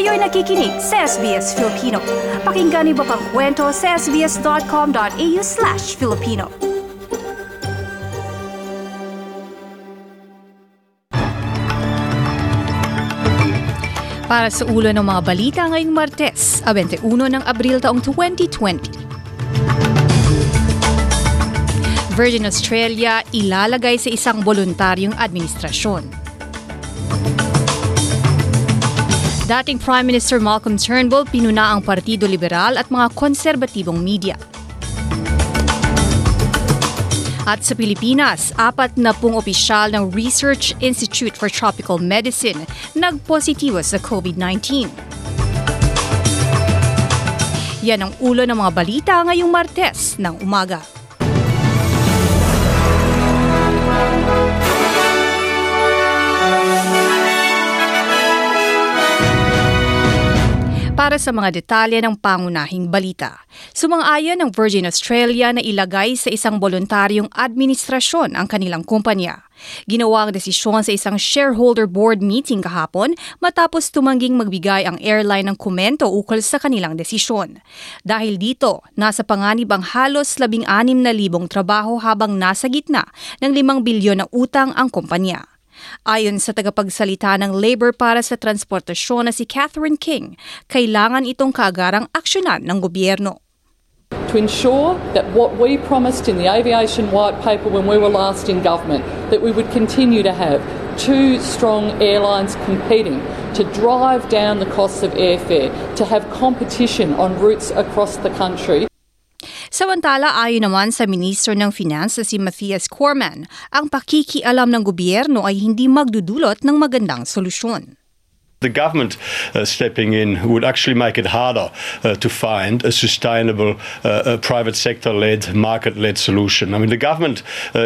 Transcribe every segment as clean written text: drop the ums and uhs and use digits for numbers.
Kayo'y nakikinig sa SBS Filipino. Pakinggan niyo pa ang kwento sa sbs.com.au/Filipino. Para sa ulo ng mga balita ngayong Martes, 21 ng Abril taong 2020. Virgin Australia ilalagay sa isang voluntaryong administrasyon. Dating Prime Minister Malcolm Turnbull pinuna ang Partido Liberal at mga konserbatibong media. At sa Pilipinas, 40 opisyal ng Research Institute for Tropical Medicine nagpositibo sa COVID-19. Yan ang ulo ng mga balita ngayong Martes ng umaga. Para sa mga detalye ng pangunahing balita. Sumang-ayon ng Virgin Australia na ilagay sa isang voluntaryong administrasyon ang kanilang kumpanya. Ginawa ang desisyon sa isang shareholder board meeting kahapon matapos tumangging magbigay ang airline ng komento ukol sa kanilang desisyon. Dahil dito, nasa panganib ang halos 16,000 trabaho habang nasa gitna ng 5 bilyon na utang ang kumpanya. Ayon sa tagapagsalita ng Labour para sa transportasyon na si Catherine King, kailangan itong kaagarang aksyonan ng gobyerno. To ensure that what we promised in the aviation white paper when we were last in government, that we would continue to have two strong airlines competing to drive down the costs of airfare, to have competition on routes across the country. Samantala, ayon naman sa Ministro ng Finance si Matthias Cormann, ang pakikialam ng gobyerno ay hindi magdudulot ng magandang solusyon. The government stepping in would actually make it harder to find a sustainable private sector-led, market-led solution. I mean, the government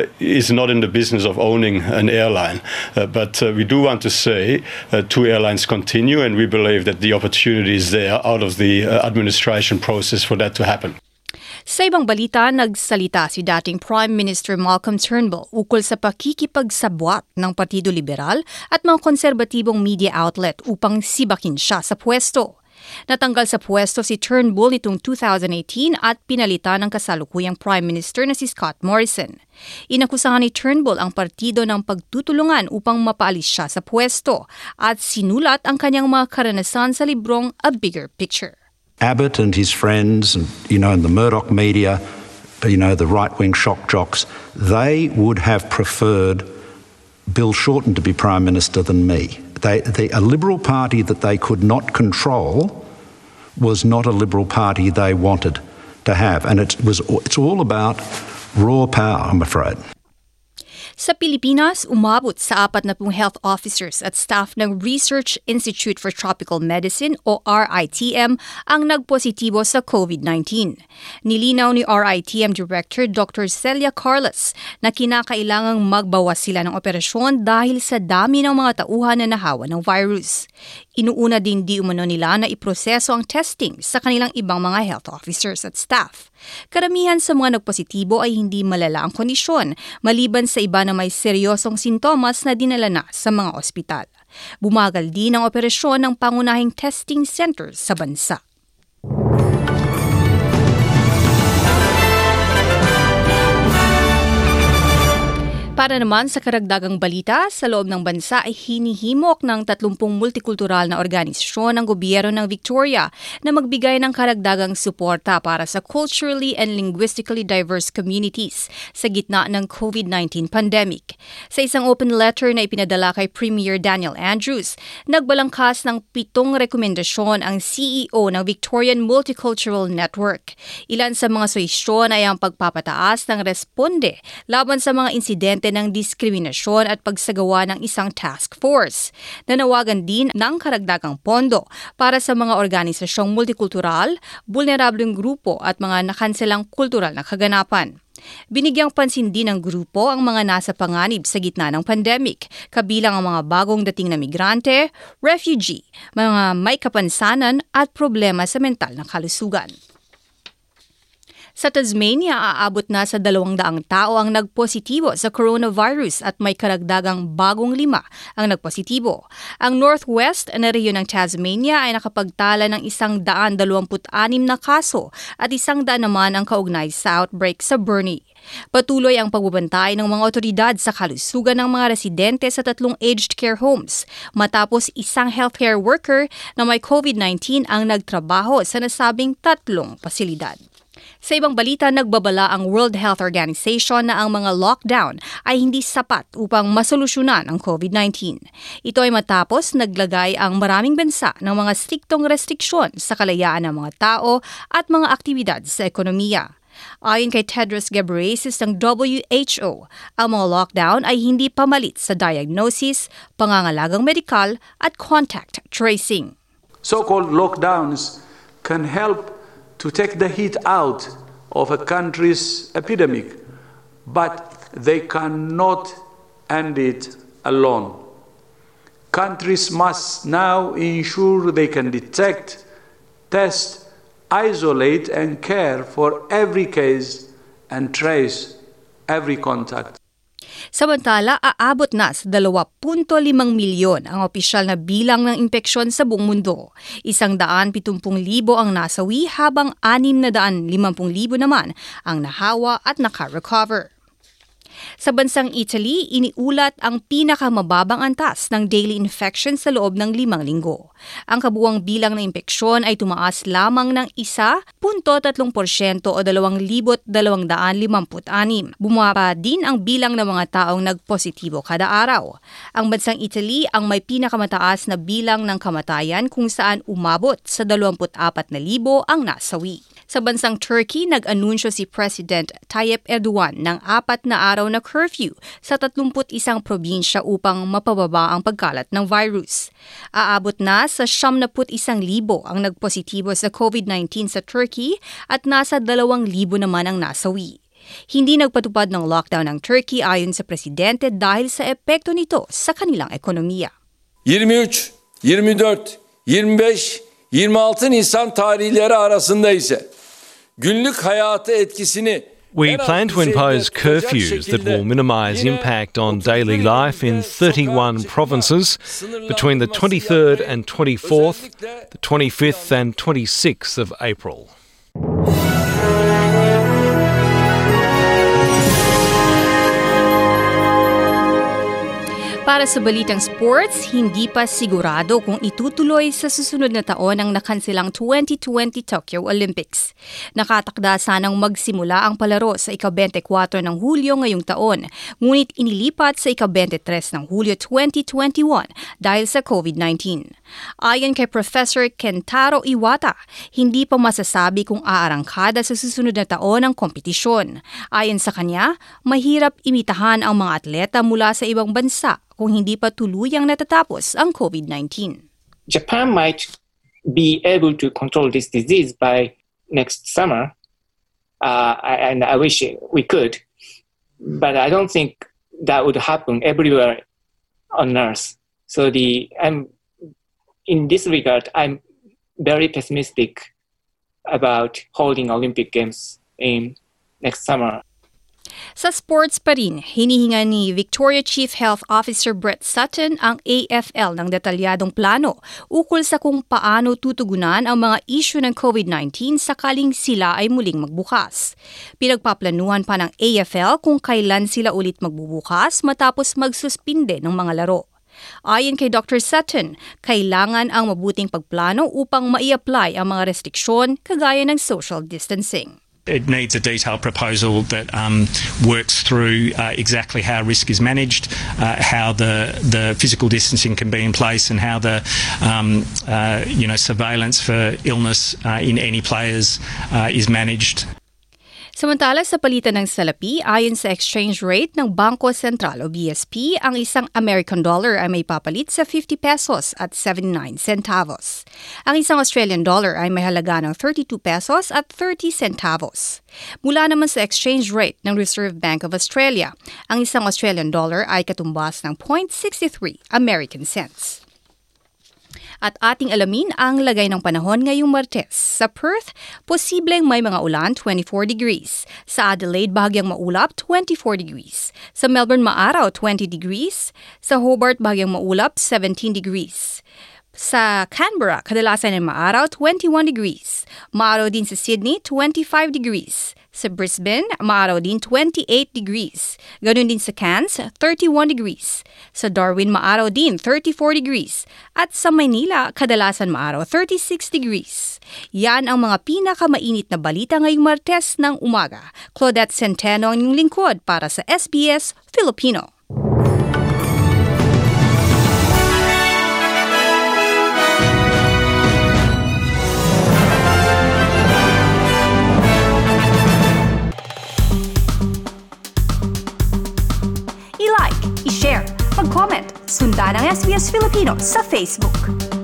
is not in the business of owning an airline, but we do want to say two airlines continue, and we believe that the opportunity is there out of the administration process for that to happen. Sa ibang balita, nagsalita si dating Prime Minister Malcolm Turnbull ukol sa pakikipagsabwat ng Partido Liberal at mga konserbatibong media outlet upang sibakin siya sa pwesto. Natanggal sa pwesto si Turnbull nitong 2018 at pinalitan ng kasalukuyang Prime Minister na si Scott Morrison. Inakusahan ni Turnbull ang partido ng pagtutulungan upang mapaalis siya sa pwesto at sinulat ang kanyang mga karanasan sa librong A Bigger Picture. Abbott and his friends and the Murdoch media, the right-wing shock jocks, they would have preferred Bill Shorten to be Prime Minister than me. A Liberal Party that they could not control was not a Liberal Party they wanted to have. And it's all about raw power, I'm afraid. Sa Pilipinas, umabot sa 40 health officers at staff ng Research Institute for Tropical Medicine o RITM ang nagpositibo sa COVID-19. Nilinaw ni RITM Director Dr. Celia Carlos na kinakailangang magbawas sila ng operasyon dahil sa dami ng mga tauhan na nahawa ng virus. Inuuna din di umano nila na iproseso ang testing sa kanilang ibang mga health officers at staff. Karamihan sa mga nagpositibo ay hindi malala ang kondisyon, maliban sa iba na may seryosong sintomas na dinala na sa mga ospital. Bumagal din ang operasyon ng pangunahing testing centers sa bansa. Para naman sa karagdagang balita, sa loob ng bansa ay hinihimok ng 30 multikultural na organisasyon ng gobyerno ng Victoria na magbigay ng karagdagang suporta para sa culturally and linguistically diverse communities sa gitna ng COVID-19 pandemic. Sa isang open letter na ipinadala kay Premier Daniel Andrews, nagbalangkas ng 7 rekomendasyon ang CEO ng Victorian Multicultural Network. Ilan sa mga suhestyon ay ang pagpapataas ng responde laban sa mga insidente ng diskriminasyon at pagsagawa ng isang task force. Nanawagan din ng karagdagang pondo para sa mga organisasyong multikultural, vulnerableng grupo at mga nakanselang kultural na kaganapan. Binigyang pansin din ng grupo ang mga nasa panganib sa gitna ng pandemic, kabilang ang mga bagong dating na migrante, refugee, mga may kapansanan at problema sa mental na kalusugan. Sa Tasmania, aabot na sa 200 tao ang nagpositibo sa coronavirus at may karagdagang bagong 5 ang nagpositibo. Ang northwest na rehiyon ng Tasmania ay nakapagtala ng 126 na kaso at 100 naman ang kaugnay sa outbreak sa Burnie. Patuloy ang pagbabantay ng mga otoridad sa kalusugan ng mga residente sa 3 aged care homes matapos isang healthcare worker na may COVID-19 ang nagtrabaho sa nasabing 3 pasilidad. Sa ibang balita, nagbabala ang World Health Organization na ang mga lockdown ay hindi sapat upang masolusyonan ang COVID-19. Ito ay matapos naglagay ang maraming bansa ng mga striktong restriksyon sa kalayaan ng mga tao at mga aktibidad sa ekonomiya. Ayon kay Tedros Ghebreyesus ng WHO, ang mga lockdown ay hindi pamalit sa diagnosis, pangangalagang medikal at contact tracing. So-called lockdowns can help to take the heat out of a country's epidemic, but they cannot end it alone. Countries must now ensure they can detect, test, isolate and care for every case and trace every contact. Samantala, aabot na sa 2.5 milyon ang opisyal na bilang ng impeksyon sa buong mundo. 170,000 ang nasawi habang 650,000 naman ang nahawa at naka-recover. Sa bansang Italy, iniulat ang pinakamababang antas ng daily infection sa loob ng 5 linggo. Ang kabuuang bilang ng impeksyon ay tumaas lamang ng 1.3% o 2,256. Bumaba din ang bilang ng mga taong nagpositibo kada araw. Ang bansang Italy ang may pinakamataas na bilang ng kamatayan kung saan umabot sa 24,000 ang nasawi. Sa bansang Turkey, nag-anunsyo si President Tayyip Erdogan ng 4 na araw na curfew sa 31 probinsya upang mapababa ang pagkalat ng virus. Aabot na sa 71,000 ang nagpositibo sa COVID-19 sa Turkey at nasa 2,000 naman ang nasawi. Hindi nagpatupad ng lockdown ng Turkey ayon sa presidente dahil sa epekto nito sa kanilang ekonomiya. 23, 24, 25, 26 Nisan tarihleri arasında ise günlük hayata etkisini We plan to impose curfews that will minimise impact on daily life in 31 provinces between the 23rd and 24th, the 25th and 26th of April. Para sa balitang sports, hindi pa sigurado kung itutuloy sa susunod na taon ang nakansilang 2020 Tokyo Olympics. Nakatakda sanang magsimula ang palaro sa ika-24 ng Hulyo ngayong taon, ngunit inilipat sa ika-23 ng Hulyo 2021 dahil sa COVID-19. Ayon kay Professor Kentaro Iwata, hindi pa masasabi kung aarangkada sa susunod na taon ang kompetisyon. Ayon sa kanya, mahirap imitahan ang mga atleta mula sa ibang bansa kung hindi pa tuluyang natatapos ang COVID-19. Japan might be able to control this disease by next summer, and I wish we could, but I don't think that would happen everywhere on Earth. So in this regard, I'm very pessimistic about holding Olympic Games in next summer. Sa sports pa rin, hinihinga ni Victoria Chief Health Officer Brett Sutton ang AFL ng detalyadong plano ukol sa kung paano tutugunan ang mga issue ng COVID-19 sakaling sila ay muling magbukas. Pinagpaplanuhan pa ng AFL kung kailan sila ulit magbubukas matapos magsuspinde ng mga laro. Ayon kay Dr. Sutton, kailangan ang mabuting pagplano upang mai-apply ang mga restriksyon kagaya ng social distancing. It needs a detailed proposal that works through exactly how risk is managed, how the physical distancing can be in place, and how the surveillance for illness in any players is managed. Samantala sa palitan ng salapi, ayon sa exchange rate ng Bangko Sentral o BSP, ang isang American dollar ay may papalit sa 50 pesos at 79 centavos. Ang isang Australian dollar ay may halaga ng 32 pesos at 30 centavos. Mula naman sa exchange rate ng Reserve Bank of Australia, ang isang Australian dollar ay katumbas ng 0.63 American cents. At ating alamin ang lagay ng panahon ngayong Martes. Sa Perth, posibleng may mga ulan, 24 degrees. Sa Adelaide, bahagyang maulap, 24 degrees. Sa Melbourne, maaraw, 20 degrees. Sa Hobart, bahagyang maulap, 17 degrees. Sa Canberra, kadalasan ay maaraw, 21 degrees. Maaraw din sa Sydney, 25 degrees. Sa Brisbane, maaraw din 28 degrees. Ganun din sa Cairns, 31 degrees. Sa Darwin, maaraw din 34 degrees. At sa Maynila, kadalasan maaraw 36 degrees. Yan ang mga pinakamainit na balita ngayong Martes ng umaga. Claudette Centeno ang inyong lingkod para sa SBS Filipino. I-like, i-share, mag-comment, sundan ang SBS Filipino sa Facebook.